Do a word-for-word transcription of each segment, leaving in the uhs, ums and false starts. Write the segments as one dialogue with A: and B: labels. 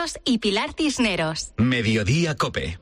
A: y Pilar Cisneros.
B: Mediodía COPE.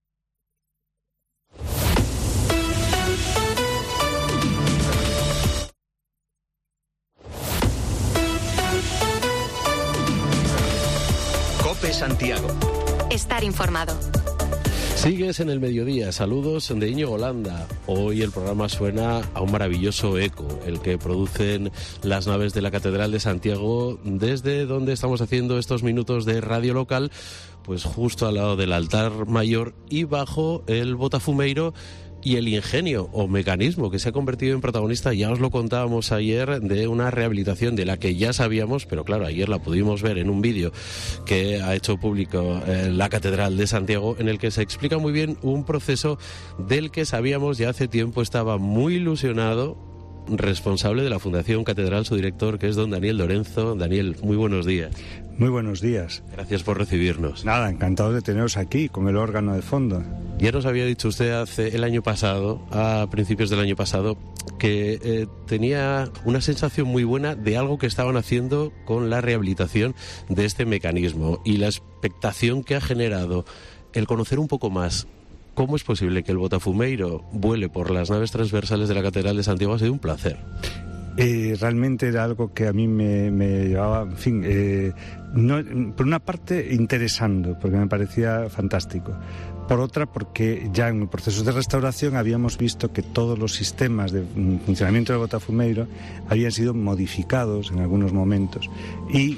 B: COPE Santiago.
A: Estar informado.
C: Sigues en el mediodía. Saludos de Íñigo Holanda. Hoy el programa suena a un maravilloso eco, el que producen las naves de la Catedral de Santiago, desde donde estamos haciendo estos minutos de radio local, pues justo al lado del altar mayor y bajo el Botafumeiro y el ingenio o mecanismo que se ha convertido en protagonista, ya os lo contábamos ayer, de una rehabilitación de la que ya sabíamos, pero claro, ayer la pudimos ver en un vídeo que ha hecho público eh, la Catedral de Santiago, en el que se explica muy bien un proceso del que sabíamos ya hace tiempo. Estaba muy ilusionado responsable de la Fundación Catedral, su director, que es don Daniel Lorenzo. Daniel, muy buenos días.
D: Muy buenos días.
C: Gracias por recibirnos.
D: Nada, encantado de teneros aquí con el órgano de fondo.
C: Ya nos había dicho usted hace el año pasado, a principios del año pasado, que eh, tenía una sensación muy buena de algo que estaban haciendo con la rehabilitación de este mecanismo, y la expectación que ha generado el conocer un poco más cómo es posible que el Botafumeiro vuele por las naves transversales de la Catedral de Santiago ha sido un placer.
D: Eh, realmente era algo que a mí me, me llevaba, en fin, eh, no, por una parte interesando, porque me parecía fantástico. Por otra, porque ya en el proceso de restauración habíamos visto que todos los sistemas de funcionamiento del Botafumeiro habían sido modificados en algunos momentos. Y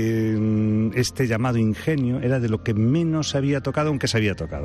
D: eh, este llamado ingenio era de lo que menos se había tocado, aunque se había tocado.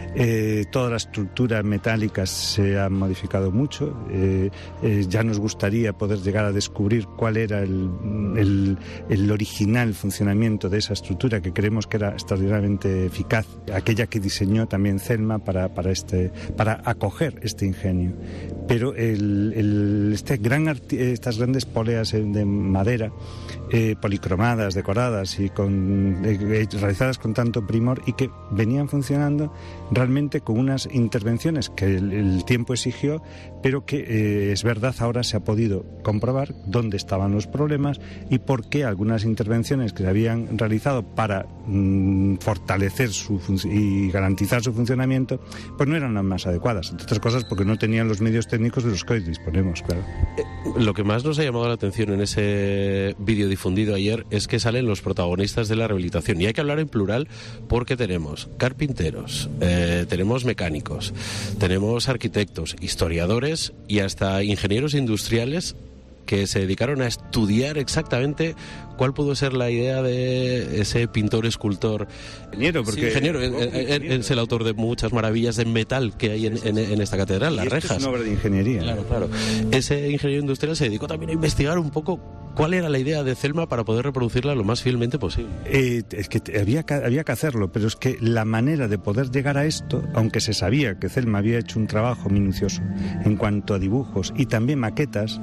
D: Eh, toda la estructura metálica se ha modificado mucho. Eh, eh, ya nos gustaría poder llegar a descubrir cuál era el, el, el original funcionamiento de esa estructura, que creemos que era extraordinariamente eficaz, aquella que diseñó también Celma para, para, este, para acoger este ingenio. Pero el, el, este gran arti- estas grandes poleas de madera, eh, policromadas, decoradas y con, eh, realizadas con tanto primor, y que venían funcionando realmente con unas intervenciones que el, el tiempo exigió, pero que eh, es verdad, ahora se ha podido comprobar dónde estaban los problemas y por qué algunas intervenciones que se habían realizado para mmm, fortalecer su fun- y garantizar su funcionamiento, pues no eran las más adecuadas, entre otras cosas porque no tenían los medios técnicos de los que hoy disponemos, claro.
C: Eh, lo que más nos ha llamado la atención en ese vídeo difundido ayer es que salen los protagonistas de la rehabilitación, y hay que hablar en plural porque tenemos carpinteros, eh, tenemos mecánicos, tenemos arquitectos, historiadores y hasta ingenieros industriales que se dedicaron a estudiar exactamente cuál pudo ser la idea de ese pintor escultor.
D: Ingeniero, porque...
C: Sí, ingeniero, él, él, él es el autor de muchas maravillas de metal que hay en, en, en esta catedral, las rejas.
D: Es una obra de ingeniería.
C: Claro, claro. Ese ingeniero industrial se dedicó también a investigar un poco cuál era la idea de Celma para poder reproducirla lo más fielmente posible.
D: Eh, es que había, que había que hacerlo, pero es que la manera de poder llegar a esto, aunque se sabía que Celma había hecho un trabajo minucioso en cuanto a dibujos y también maquetas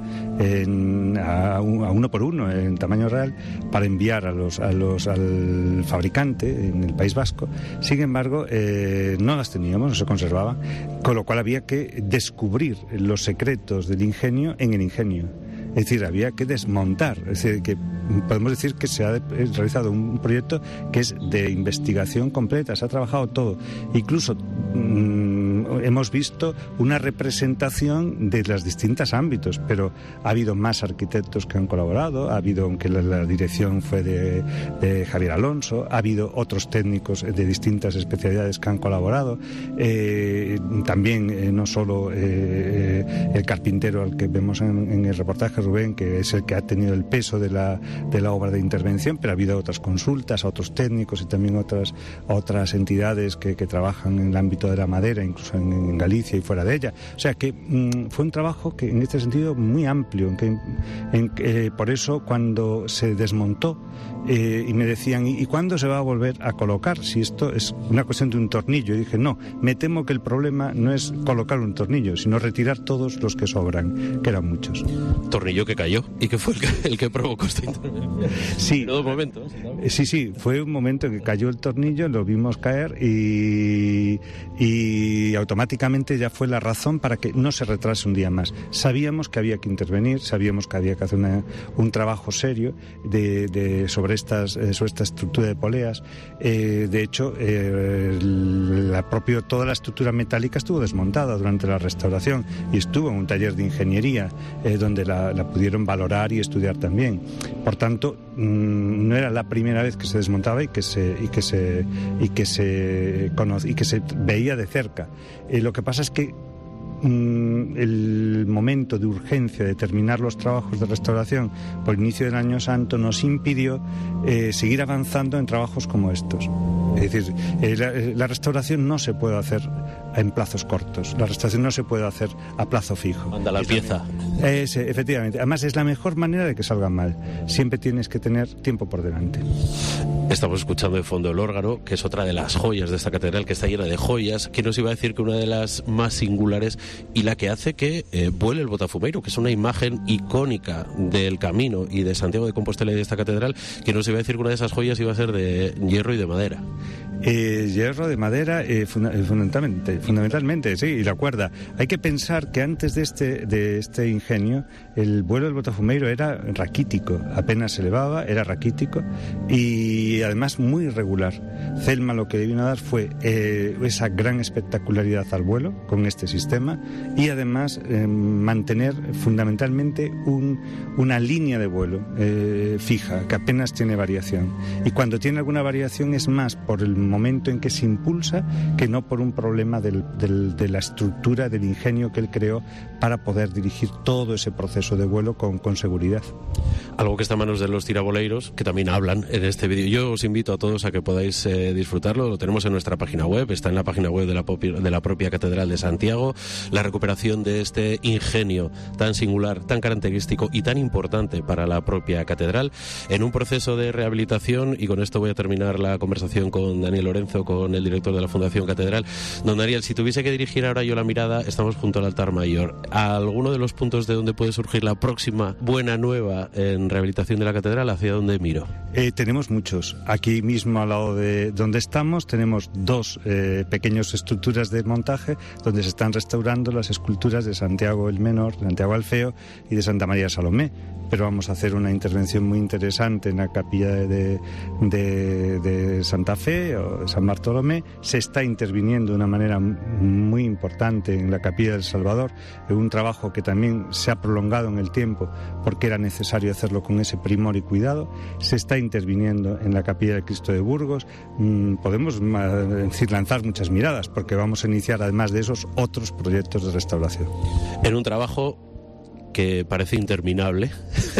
D: en, a, a uno por uno en tamaño real para enviar a los, a los, al fabricante en el País Vasco, sin embargo eh, no las teníamos, no se conservaban, con lo cual había que descubrir los secretos del ingenio en el ingenio. Es decir, había que desmontar, es decir, que podemos decir que se ha realizado un proyecto que es de investigación completa, se ha trabajado todo, incluso mmm, hemos visto una representación de los distintos ámbitos, pero ha habido más arquitectos que han colaborado, ha habido, aunque la, la dirección fue de, de Javier Alonso, ha habido otros técnicos de distintas especialidades que han colaborado, eh, también eh, no solo eh, el carpintero al que vemos en, en el reportaje, Rubén, que es el que ha tenido el peso de la, de la obra de intervención, pero ha habido otras consultas a otros técnicos y también otras, otras entidades que, que trabajan en el ámbito de la madera, incluso en, en Galicia y fuera de ella. O sea que mmm, fue un trabajo que en este sentido muy amplio, en que, en que eh, por eso cuando se desmontó eh, y me decían, ¿y, ¿y cuándo se va a volver a colocar? Si esto es una cuestión de un tornillo. Y dije, no, me temo que el problema no es colocar un tornillo, sino retirar todos los que sobran, que eran muchos.
C: Tornillo que cayó y que fue el que, el que provocó esta intervención.
D: Sí,
C: en dos momentos.
D: Sí, sí, fue un momento que cayó el tornillo, lo vimos caer y, y automáticamente ya fue la razón para que no se retrase un día más. Sabíamos que había que intervenir, sabíamos que había que hacer una, un trabajo serio de, de, sobre, estas, sobre esta estructura de poleas. Eh, de hecho, eh, la propio, toda la estructura metálica estuvo desmontada durante la restauración y estuvo en un taller de ingeniería eh, donde la, la pudieron valorar y estudiar también. Por tanto, mmm, no era la primera vez que se desmontaba y que se y que se y que se conoce, y que se veía de cerca. Eh, lo que pasa es que mm, el momento de urgencia de terminar los trabajos de restauración por el inicio del Año Santo nos impidió eh, seguir avanzando en trabajos como estos. Es decir, eh, la, la restauración no se puede hacer en plazos cortos, la restauración no se puede hacer a plazo fijo.
C: Anda la pieza.
D: Es, efectivamente, además es la mejor manera de que salgan mal. Siempre tienes que tener tiempo por delante.
C: Estamos escuchando de fondo el órgano, que es otra de las joyas de esta catedral, que está llena de joyas, que nos iba a decir que una de las más singulares y la que hace que eh, vuele el Botafumeiro, que es una imagen icónica del camino y de Santiago de Compostela y de esta catedral, que nos iba a decir que una de esas joyas iba a ser de hierro y de madera.
D: Eh, hierro de madera, eh, funda fundamentalmente, fundamentalmente, sí, y la cuerda. Hay que pensar que antes de este, de este ingenio, el vuelo del Botafumeiro era raquítico, apenas se elevaba, era raquítico y además muy irregular. Celma lo que le vino a dar fue eh, esa gran espectacularidad al vuelo con este sistema y además eh, mantener fundamentalmente un, una línea de vuelo eh, fija, que apenas tiene variación. Y cuando tiene alguna variación es más por el momento en que se impulsa que no por un problema del, del, de la estructura, del ingenio que él creó para poder dirigir todo ese proceso de vuelo con, con seguridad.
C: Algo que está en manos de los tiraboleiros, que también hablan en este vídeo. Yo os invito a todos a que podáis eh, disfrutarlo. Lo tenemos en nuestra página web, está en la página web de la, de la propia Catedral de Santiago. La recuperación de este ingenio tan singular, tan característico y tan importante para la propia catedral, en un proceso de rehabilitación. Y con esto voy a terminar la conversación con Daniel Lorenzo, con el director de la Fundación Catedral. Don Daniel, si tuviese que dirigir ahora yo la mirada, estamos junto al altar mayor. ¿A alguno de los puntos de donde puede surgir la próxima buena nueva en rehabilitación de la catedral, hacia dónde miro?
D: Eh, tenemos muchos. Aquí mismo al lado de donde estamos tenemos dos eh, pequeñas estructuras de montaje donde se están restaurando las esculturas de Santiago el Menor, de Santiago el Feo y de Santa María Salomé. Pero vamos a hacer una intervención muy interesante en la capilla de, de, de Santa Fe o de San Bartolomé. Se está interviniendo de una manera muy importante en la capilla del Salvador, en un trabajo que también se ha prolongado en el tiempo porque era necesario hacerlo con ese primor y cuidado. Se está interviniendo en la capilla del Cristo de Burgos. Mm, podemos decir, lanzar muchas miradas porque vamos a iniciar además de esos otros proyectos de restauración.
C: En un trabajo que parece interminable,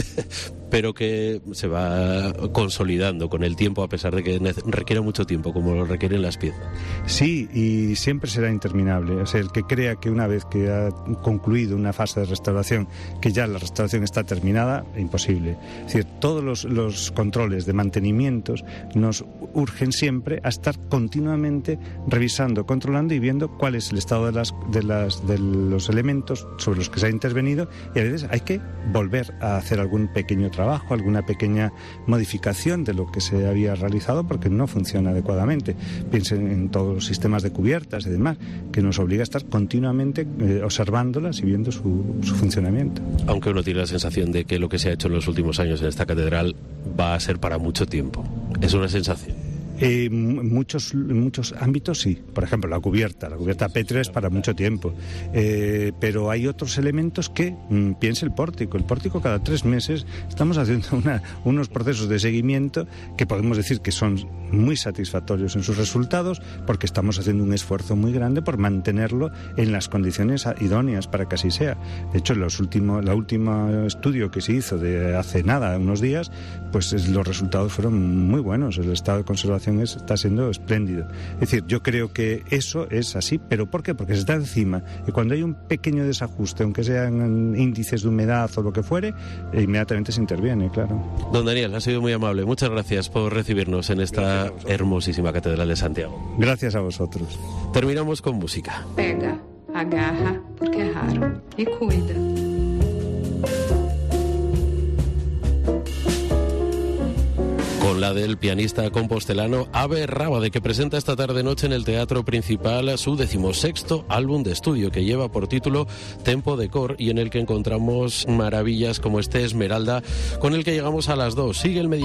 C: pero que se va consolidando con el tiempo, a pesar de que requiere mucho tiempo, como lo requieren las piezas.
D: Sí, y siempre será interminable. O sea, el que crea que una vez que ha concluido una fase de restauración, que ya la restauración está terminada, imposible. Es decir, todos los, los controles de mantenimientos nos urgen siempre a estar continuamente revisando, controlando y viendo cuál es el estado de, las, de, las, de los elementos sobre los que se ha intervenido, y a veces hay que volver a hacer algún pequeño trabajo, alguna pequeña modificación de lo que se había realizado porque no funciona adecuadamente. Piensen en todos los sistemas de cubiertas y demás, que nos obliga a estar continuamente eh, observándolas y viendo su, su funcionamiento.
C: Aunque uno tiene la sensación de que lo que se ha hecho en los últimos años en esta catedral va a ser para mucho tiempo. Es una sensación.
D: Eh, en muchos, muchos ámbitos sí. Por ejemplo, la cubierta. La cubierta pétrea es para mucho tiempo. Eh, pero hay otros elementos que, mmm, piense el pórtico. El pórtico cada tres meses estamos haciendo una, unos procesos de seguimiento que podemos decir que son muy satisfactorios en sus resultados porque estamos haciendo un esfuerzo muy grande por mantenerlo en las condiciones idóneas para que así sea. De hecho, los últimos, la última estudio que se hizo de hace nada, unos días, pues es, los resultados fueron muy buenos. El estado de conservación Es, está siendo espléndido. Es decir, yo creo que eso es así, pero ¿por qué? Porque se está encima y cuando hay un pequeño desajuste, aunque sean índices de humedad o lo que fuere, inmediatamente se interviene, claro.
C: Don Daniel, ha sido muy amable. Muchas gracias por recibirnos en esta hermosísima Catedral de Santiago.
D: Gracias a vosotros.
C: Terminamos con música.
E: Pega, agarra, porque é raro, e cuida.
C: con la del pianista compostelano Abe Rábade, que presenta esta tarde-noche en el Teatro Principal su decimosexto álbum de estudio, que lleva por título Tempo de Cor, y en el que encontramos maravillas como este Esmeralda, con el que llegamos a las dos. Sigue el medio